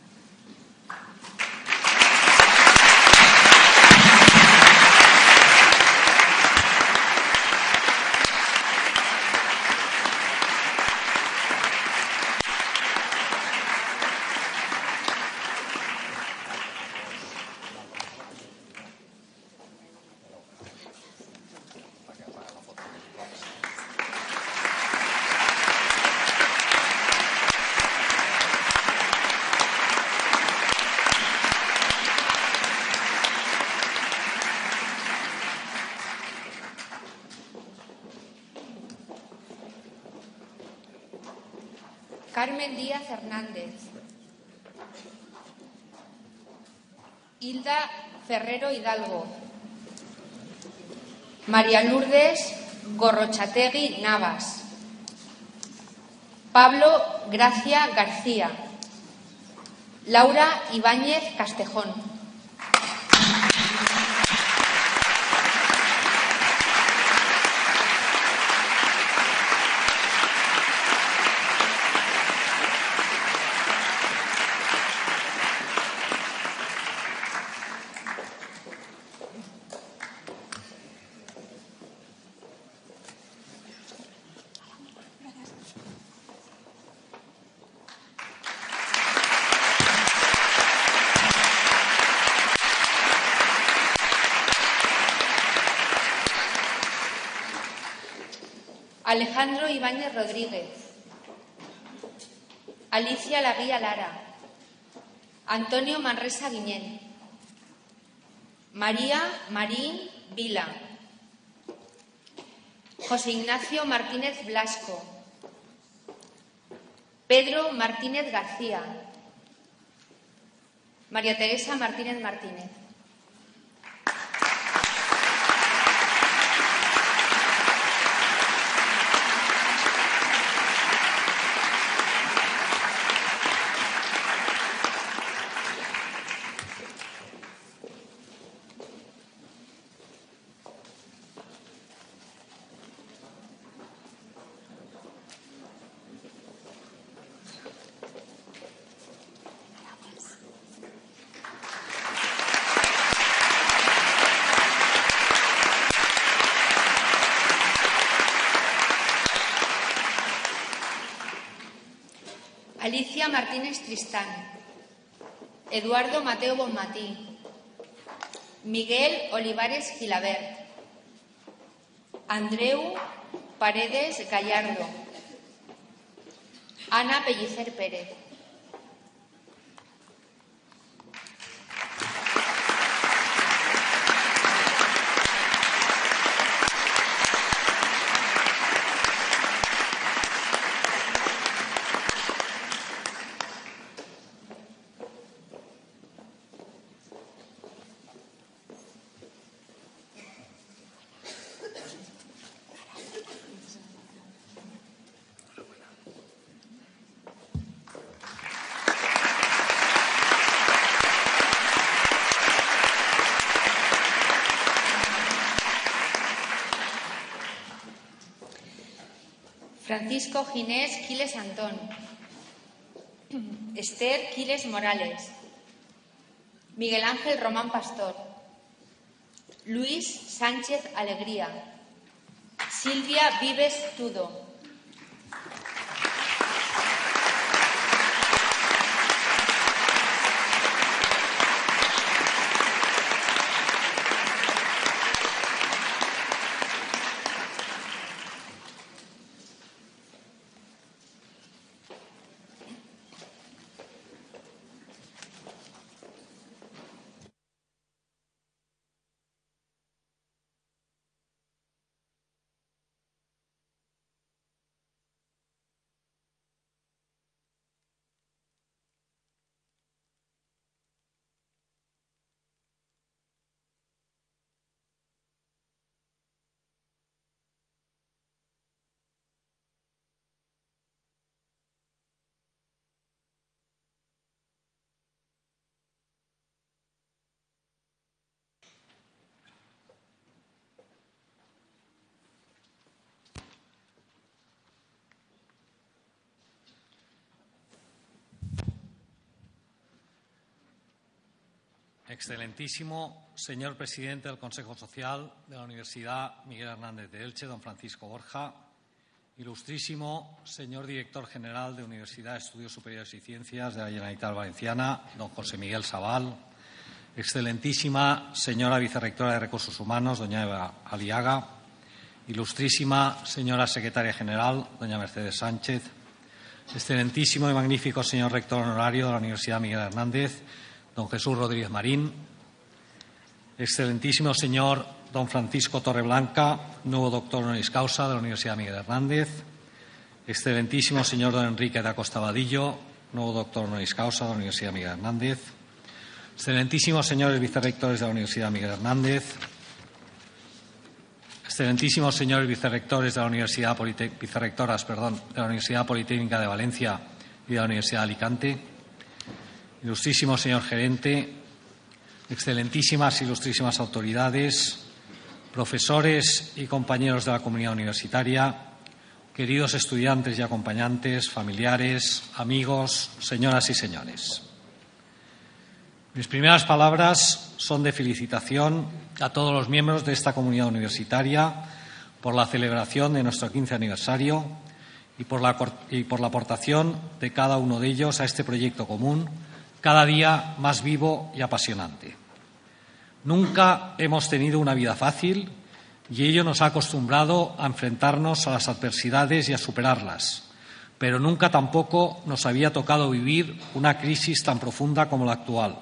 Carmen Díaz Hernández, Hilda Ferrero Hidalgo, María Lourdes Gorrochategui Navas, Pablo Gracia García, Laura Ibáñez Castejón. Alejandro Ibáñez Rodríguez, Alicia Laguía Lara, Antonio Manresa Guiñén, María Marín Vila, José Ignacio Martínez Blasco, Pedro Martínez García, María Teresa Martínez Martínez. Alicia Martínez Tristán, Eduardo Mateo Bonmatí, Miguel Olivares Gilabert, Andreu Paredes Gallardo, Ana Pellicer Pérez. Francisco Ginés Quiles Antón, Esther Quiles Morales, Miguel Ángel Román Pastor, Luis Sánchez Alegría. Silvia Vives Tudo. Excelentísimo señor presidente del Consejo Social de la Universidad Miguel Hernández de Elche, don Francisco Borja. Ilustrísimo señor director general de Universidad de Estudios Superiores y Ciencias de la Generalitat Valenciana, don José Miguel Sabal. Excelentísima señora vicerrectora de Recursos Humanos, doña Eva Aliaga. Ilustrísima señora secretaria general, doña Mercedes Sánchez. Excelentísimo y magnífico señor rector honorario de la Universidad Miguel Hernández, don Jesús Rodríguez Marín. Excelentísimo señor don Francisco Torreblanca, nuevo doctor honoris causa de la Universidad Miguel Hernández. Excelentísimo señor don Enrique da Costa Vadillo, nuevo doctor honoris causa de la Universidad Miguel Hernández. Excelentísimos señores vicerrectores de la Universidad Miguel Hernández. Excelentísimos señores vicerrectores de la Universidad vicerrectoras, de la Universidad Politécnica de Valencia y de la Universidad de Alicante. Ilustrísimo señor gerente, excelentísimas e ilustrísimas autoridades, profesores y compañeros de la comunidad universitaria, queridos estudiantes y acompañantes, familiares, amigos, señoras y señores. Mis primeras palabras son de felicitación a todos los miembros de esta comunidad universitaria por la celebración de nuestro 15 aniversario y por la aportación de cada uno de ellos a este proyecto común, cada día más vivo y apasionante. Nunca hemos tenido una vida fácil y ello nos ha acostumbrado a enfrentarnos a las adversidades y a superarlas, pero nunca tampoco nos había tocado vivir una crisis tan profunda como la actual.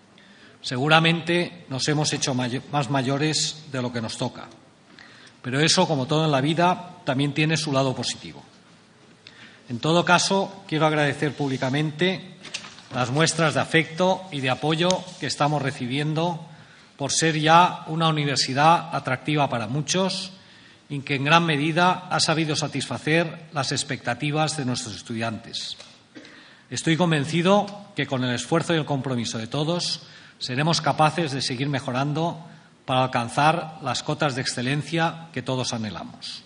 Seguramente nos hemos hecho más mayores de lo que nos toca, pero eso, como todo en la vida, también tiene su lado positivo. En todo caso, quiero agradecer públicamente las muestras de afecto y de apoyo que estamos recibiendo por ser ya una universidad atractiva para muchos y que en gran medida ha sabido satisfacer las expectativas de nuestros estudiantes. Estoy convencido que con el esfuerzo y el compromiso de todos seremos capaces de seguir mejorando para alcanzar las cotas de excelencia que todos anhelamos.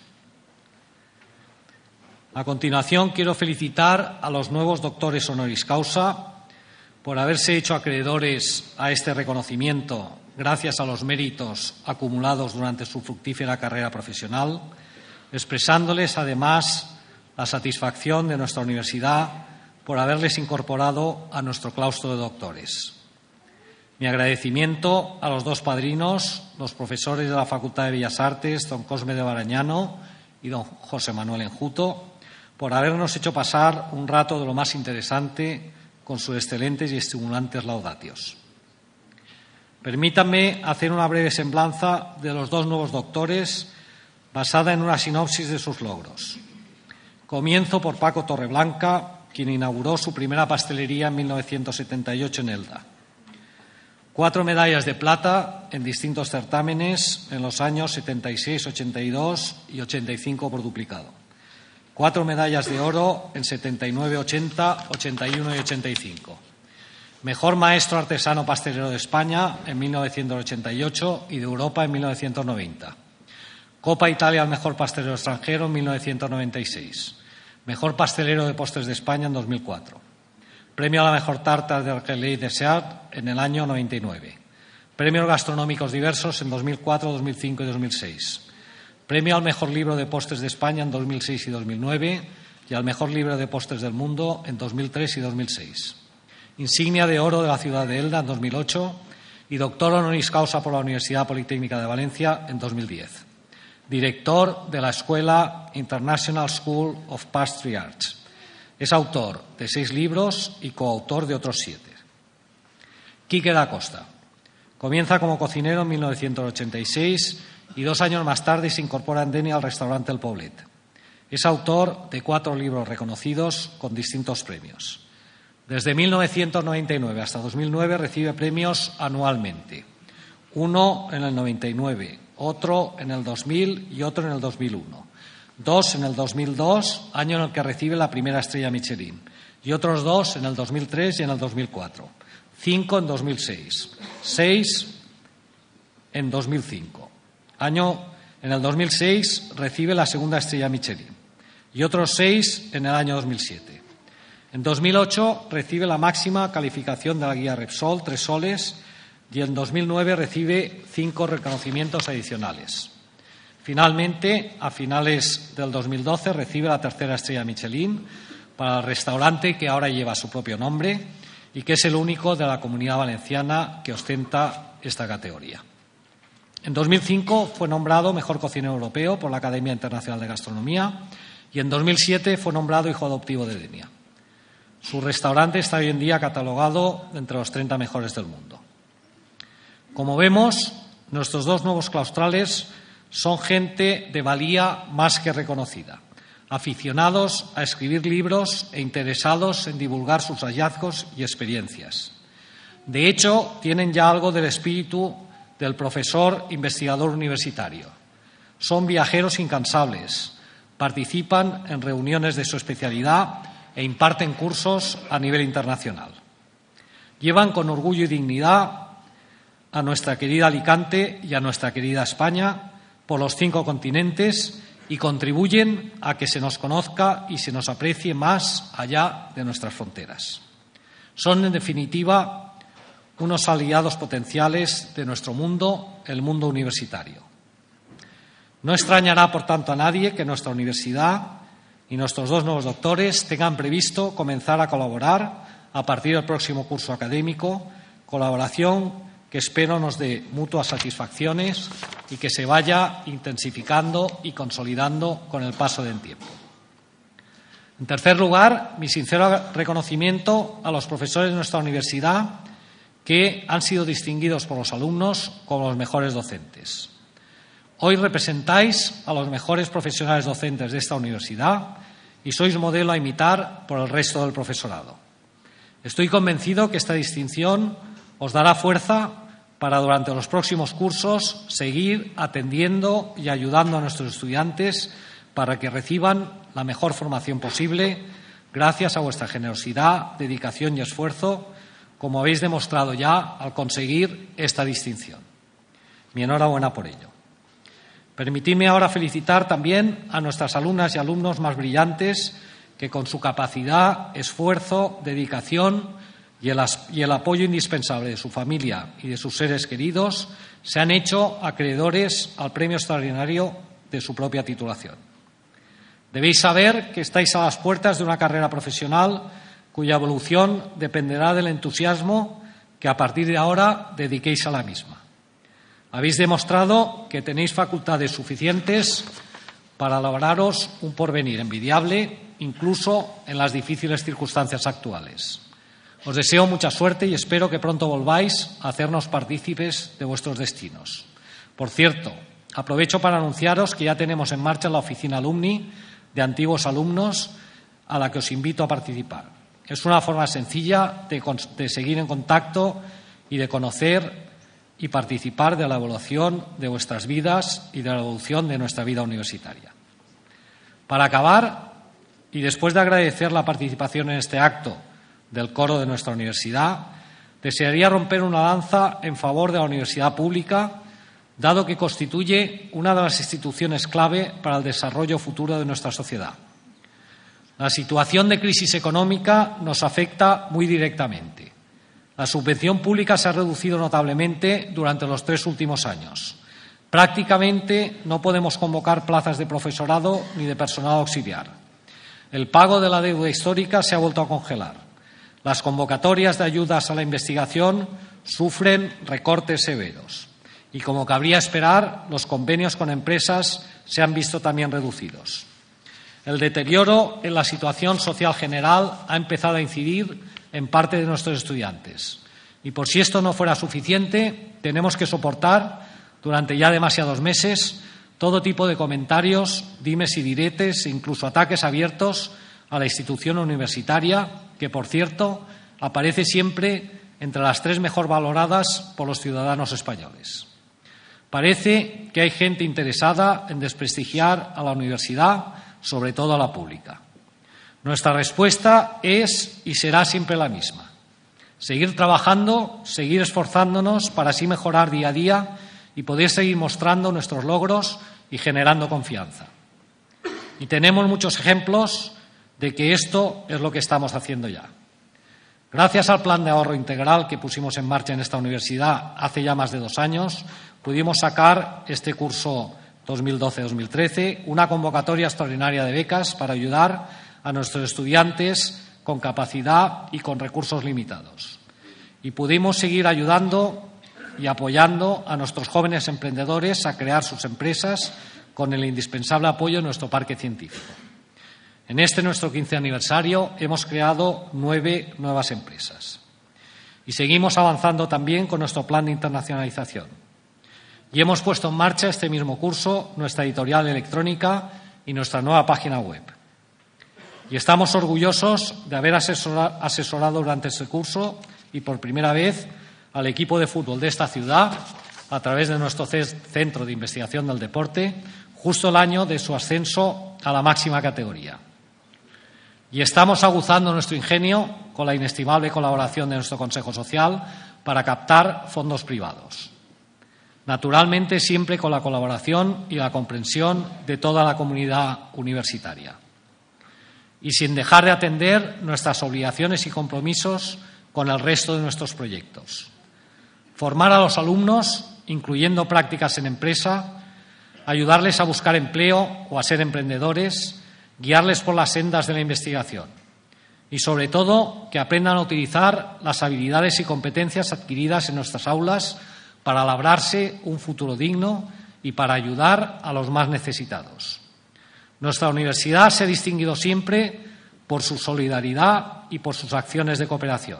A continuación, quiero felicitar a los nuevos doctores honoris causa por haberse hecho acreedores a este reconocimiento gracias a los méritos acumulados durante su fructífera carrera profesional, expresándoles además la satisfacción de nuestra universidad por haberles incorporado a nuestro claustro de doctores. Mi agradecimiento a los dos padrinos, los profesores de la Facultad de Bellas Artes, don Cosme de Barañano y don José Manuel Enjuto, por habernos hecho pasar un rato de lo más interesante con sus excelentes y estimulantes laudatios. Permítanme hacer una breve semblanza de los dos nuevos doctores basada en una sinopsis de sus logros. Comienzo por Paco Torreblanca, quien inauguró su primera pastelería en 1978 en Elda. 4 medallas de plata en distintos certámenes en los años 76, 82 y 85 por duplicado. 4 medallas de oro en 79, 80, 81 y 85. Mejor maestro artesano pastelero de España en 1988 y de Europa en 1990. Copa Italia al mejor pastelero extranjero en 1996. Mejor pastelero de postres de España en 2004. Premio a la mejor tarta de Argelès Dessert en el año 99. Premios gastronómicos diversos en 2004, 2005 y 2006. Premio al mejor libro de postres de España en 2006 y 2009 y al mejor libro de postres del mundo en 2003 y 2006. Insignia de oro de la ciudad de Elda en 2008 y doctor honoris causa por la Universidad Politécnica de Valencia en 2010. Director de la Escuela International School of Pastry Arts. Es autor de 6 libros y coautor de otros 7. Quique da Costa. Comienza como cocinero en 1986 y 2 años más tarde se incorpora en Denia al restaurante El Poblet. Es autor de 4 libros reconocidos con distintos premios. Desde 1999 hasta 2009 recibe premios anualmente. Uno en el 99, otro en el 2000 y otro en el 2001. 2 en el 2002, año en el que recibe la primera estrella Michelin. Y otros 2 en el 2003 y en el 2004. 5 en 2006. 6 en 2005. En el 2006 recibe la segunda estrella Michelin. Y otros 6 en el año 2007. En 2008 recibe la máxima calificación de la guía Repsol, 3 soles, y en 2009 recibe 5 reconocimientos adicionales. Finalmente, a finales del 2012, recibe la tercera estrella Michelin para el restaurante que ahora lleva su propio nombre y que es el único de la Comunidad Valenciana que ostenta esta categoría. En 2005 fue nombrado mejor cocinero europeo por la Academia Internacional de Gastronomía y en 2007 fue nombrado hijo adoptivo de Denia. Su restaurante está hoy en día catalogado entre los 30 mejores del mundo. Como vemos, nuestros 2 nuevos claustrales son gente de valía más que reconocida, aficionados a escribir libros e interesados en divulgar sus hallazgos y experiencias. De hecho, tienen ya algo del espíritu del profesor investigador universitario. Son viajeros incansables, participan en reuniones de su especialidad e imparten cursos a nivel internacional. Llevan con orgullo y dignidad a nuestra querida Alicante y a nuestra querida España por los 5 continentes y contribuyen a que se nos conozca y se nos aprecie más allá de nuestras fronteras. Son, en definitiva, unos aliados potenciales de nuestro mundo, el mundo universitario. No extrañará, por tanto, a nadie que nuestra universidad y nuestros 2 nuevos doctores tengan previsto comenzar a colaborar a partir del próximo curso académico, colaboración que espero nos dé mutuas satisfacciones y que se vaya intensificando y consolidando con el paso del tiempo. En tercer lugar, mi sincero reconocimiento a los profesores de nuestra universidad que han sido distinguidos por los alumnos como los mejores docentes. Hoy representáis a los mejores profesionales docentes de esta universidad y sois modelo a imitar por el resto del profesorado. Estoy convencido que esta distinción os dará fuerza para durante los próximos cursos seguir atendiendo y ayudando a nuestros estudiantes para que reciban la mejor formación posible gracias a vuestra generosidad, dedicación y esfuerzo, como habéis demostrado ya al conseguir esta distinción. Mi enhorabuena por ello. Permitidme ahora felicitar también a nuestras alumnas y alumnos más brillantes que con su capacidad, esfuerzo, dedicación y el apoyo indispensable de su familia y de sus seres queridos se han hecho acreedores al premio extraordinario de su propia titulación. Debéis saber que estáis a las puertas de una carrera profesional cuya evolución dependerá del entusiasmo que a partir de ahora dediquéis a la misma. Habéis demostrado que tenéis facultades suficientes para labraros un porvenir envidiable, incluso en las difíciles circunstancias actuales. Os deseo mucha suerte y espero que pronto volváis a hacernos partícipes de vuestros destinos. Por cierto, aprovecho para anunciaros que ya tenemos en marcha la oficina alumni de antiguos alumnos a la que os invito a participar. Es una forma sencilla de seguir en contacto y de conocer y participar de la evolución de vuestras vidas y de la evolución de nuestra vida universitaria. Para acabar, y después de agradecer la participación en este acto del coro de nuestra universidad, desearía romper una lanza en favor de la universidad pública, dado que constituye una de las instituciones clave para el desarrollo futuro de nuestra sociedad. La situación de crisis económica nos afecta muy directamente. La subvención pública se ha reducido notablemente durante los 3 últimos años. Prácticamente no podemos convocar plazas de profesorado ni de personal auxiliar. El pago de la deuda histórica se ha vuelto a congelar. Las convocatorias de ayudas a la investigación sufren recortes severos. Y, como cabría esperar, los convenios con empresas se han visto también reducidos. El deterioro en la situación social general ha empezado a incidir en parte de nuestros estudiantes. Y por si esto no fuera suficiente, tenemos que soportar durante ya demasiados meses todo tipo de comentarios, dimes y diretes e incluso ataques abiertos a la institución universitaria, que, por cierto, aparece siempre entre las 3 mejor valoradas por los ciudadanos españoles. Parece que hay gente interesada en desprestigiar a la universidad, sobre todo a la pública. Nuestra respuesta es y será siempre la misma: seguir trabajando, seguir esforzándonos para así mejorar día a día y poder seguir mostrando nuestros logros y generando confianza. Y tenemos muchos ejemplos de que esto es lo que estamos haciendo ya. Gracias al plan de ahorro integral que pusimos en marcha en esta universidad hace ya más de 2 años, pudimos sacar este curso 2012-2013 una convocatoria extraordinaria de becas para ayudar a nuestros estudiantes con capacidad y con recursos limitados. Y pudimos seguir ayudando y apoyando a nuestros jóvenes emprendedores a crear sus empresas con el indispensable apoyo de nuestro parque científico. En este nuestro 15 aniversario hemos creado 9 nuevas empresas. Y seguimos avanzando también con nuestro plan de internacionalización. Y hemos puesto en marcha este mismo curso nuestra editorial electrónica y nuestra nueva página web. Y estamos orgullosos de haber asesorado durante este curso y por primera vez al equipo de fútbol de esta ciudad a través de nuestro Centro de Investigación del Deporte, justo el año de su ascenso a la máxima categoría. Y estamos aguzando nuestro ingenio con la inestimable colaboración de nuestro Consejo Social para captar fondos privados. Naturalmente, siempre con la colaboración y la comprensión de toda la comunidad universitaria. Y sin dejar de atender nuestras obligaciones y compromisos con el resto de nuestros proyectos. Formar a los alumnos, incluyendo prácticas en empresa, ayudarles a buscar empleo o a ser emprendedores, guiarles por las sendas de la investigación y, sobre todo, que aprendan a utilizar las habilidades y competencias adquiridas en nuestras aulas para labrarse un futuro digno y para ayudar a los más necesitados. Nuestra universidad se ha distinguido siempre por su solidaridad y por sus acciones de cooperación.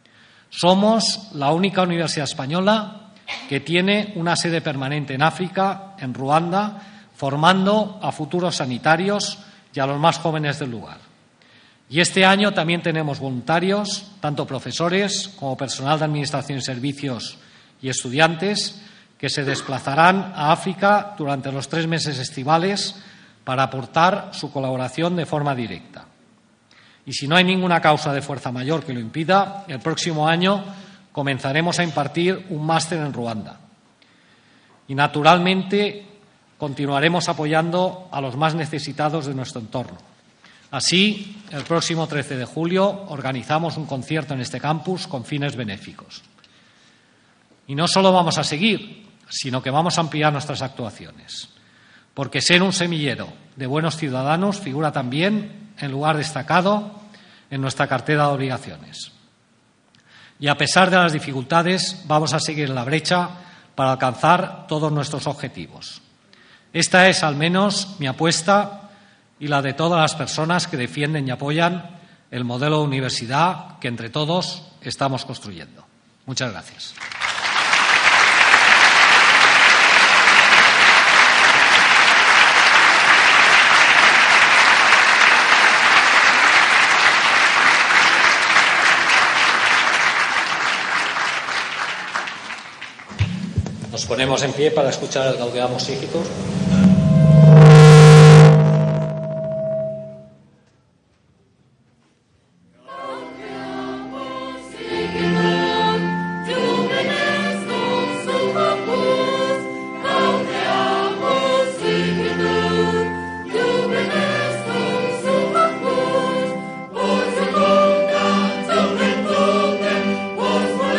Somos la única universidad española que tiene una sede permanente en África, en Ruanda, formando a futuros sanitarios y a los más jóvenes del lugar. Y este año también tenemos voluntarios, tanto profesores como personal de Administración y Servicios y estudiantes, que se desplazarán a África durante los 3 meses estivales para aportar su colaboración de forma directa. Y si no hay ninguna causa de fuerza mayor que lo impida, el próximo año comenzaremos a impartir un máster en Ruanda. Y, naturalmente, continuaremos apoyando a los más necesitados de nuestro entorno. Así, el próximo 13 de julio organizamos un concierto en este campus con fines benéficos. Y no solo vamos a seguir, sino que vamos a ampliar nuestras actuaciones. Porque ser un semillero de buenos ciudadanos figura también en lugar destacado en nuestra cartera de obligaciones. Y a pesar de las dificultades, vamos a seguir en la brecha para alcanzar todos nuestros objetivos. Esta es, al menos, mi apuesta y la de todas las personas que defienden y apoyan el modelo de universidad que entre todos estamos construyendo. Muchas gracias. Nos ponemos en pie para escuchar el Gaudeamus Igitur. Os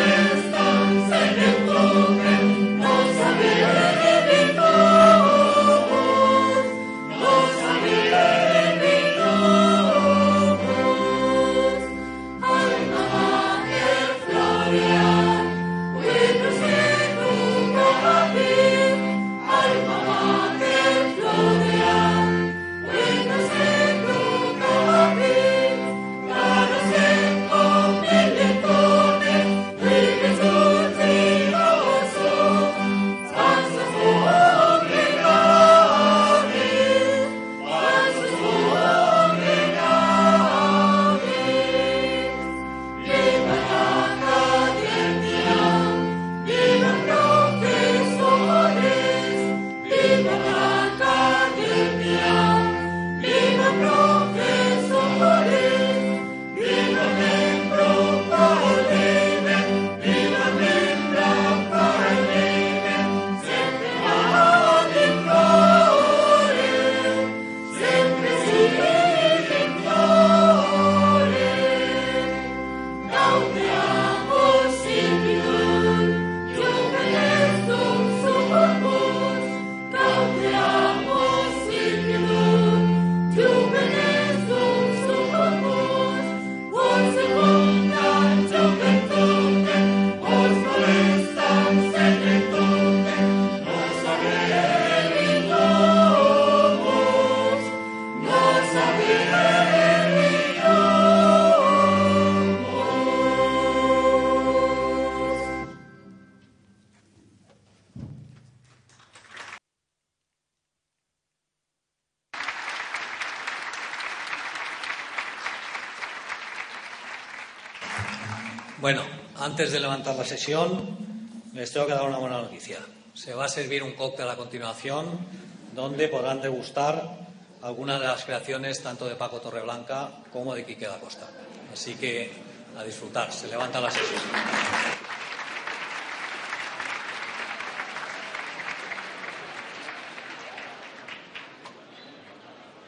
Bueno, antes de levantar la sesión, les tengo que dar una buena noticia. Se va a servir un cóctel a continuación donde podrán degustar algunas de las creaciones tanto de Paco Torreblanca como de Quique da Costa. Así que a disfrutar. Se levanta la sesión.